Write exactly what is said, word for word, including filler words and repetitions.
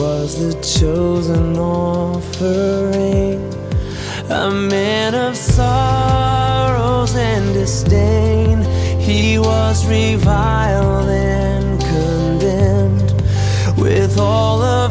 was the chosen offering, a man of sorrows and disdain. He was reviled and condemned with all of